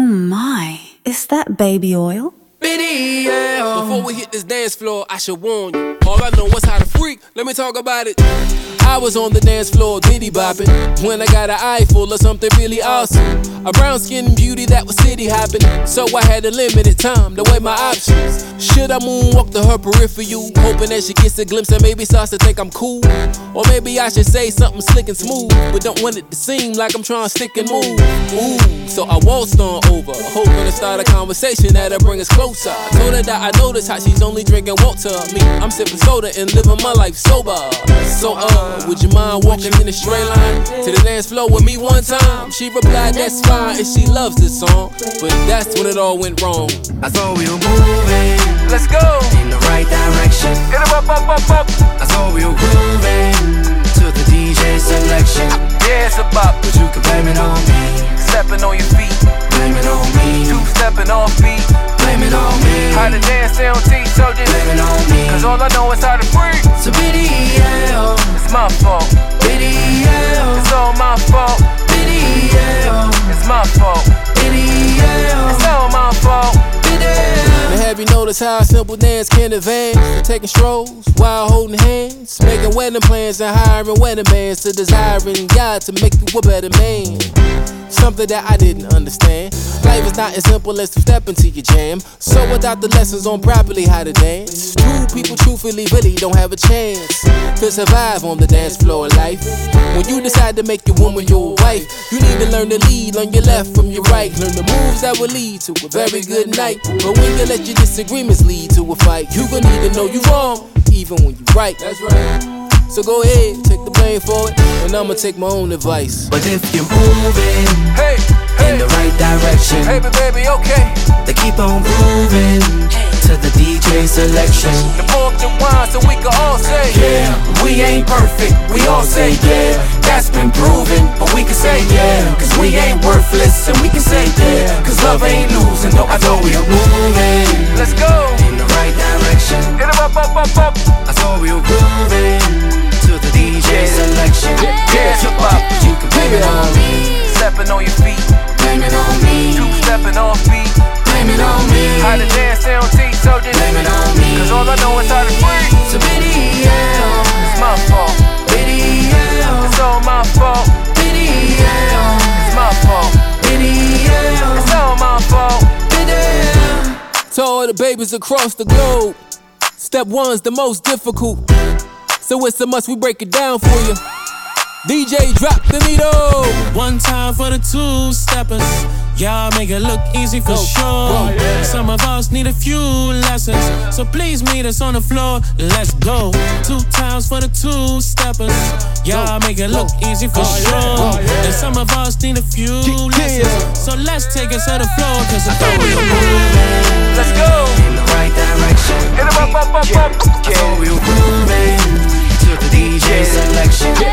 my, is that baby oil? Video. Before we hit this dance floor, I should warn you. All I know is how to freak, let me talk about it. I was on the dance floor, diddy bopping, when I got an eye full of something really awesome. A brown-skinned beauty that was city hopping, so I had a limited time to weigh my options. Should I moonwalk to her peripheral, hoping that she gets a glimpse and maybe starts to think I'm cool? Or maybe I should say something slick and smooth, but don't want it to seem like I'm trying to stick and move. Ooh, so I waltzed on over, hoping to start a conversation that'll bring us closer. I told her that I noticed how she's only drinking water. Me, I'm sipping soda and living my life sober. So would you mind walking in a straight line to the dance floor with me one time? She replied, that's fine, and she loves this song. But that's when it all went wrong. I thought we were moving, let's go in the right direction. Get up, up, up, up. I thought we were grooving to the DJ selection. Yeah, it's a bop, but you can blame it on me. Stepping on your feet, blame it on me. Two-stepping off beat, blame it on me. How to dance, they don't teach, so just blame it on me. Cause all I know is how to freak. So BDL, it's my fault. BDL, it's all my fault. BDL, it's my fault. BDL, it's all my fault. BDL. And have you noticed how a simple dance can advance? Taking strolls while holding hands, making wedding plans and hiring wedding bands, to desiring God to make you a better man. Something that I didn't understand. Life is not as simple as to step into your jam. So without the lessons on properly how to dance, two people truthfully really don't have a chance to survive on the dance floor of life. When you decide to make your woman your wife, you need to learn to lead on your left from your right. Learn the moves that will lead to a very good night. But when you let your disagreements lead to a fight, you gon' need to know you wrong, even when you right. That's right. So go ahead, take the blame for it, and I'ma take my own advice. But if you're moving in the right direction, baby, okay, they keep on moving to the DJ selection. The pour up the wine so we can all say, yeah, we ain't perfect, we all say yeah. That's been proven, but we can say yeah. Cause we ain't worthless, and we can say yeah. Cause love ain't losing, no, I thought we were moving. Let's go in the right direction. Get up, up, up, up. I thought we were grooving to the DJ selection. Yeah, hip hop, you can blame it on me. Stepping on your feet, blame it on me. Two-stepping off beat, blame it on me. How to dance, they don't teach, so just blame it on me. Cause all I know is how to freak. So BDL, it's my fault. BDL, it's all my fault. BDL, it's my fault. BDL, it's all my fault. BDL. To all the babies across the globe, step one's the most difficult, so it's a must we break it down for you. DJ, drop the needle. One time for the two-steppers. Y'all make it look easy for sure. Some of us need a few lessons, so please meet us on the floor. Let's go. 2 times for the two-steppers. Y'all make it look easy for sure. And some of us need a few lessons, so let's take it to the floor. Cause I thought we were moving. Let's go in the right direction. Get up, up, up, up. I thought we were moving to the DJ selection.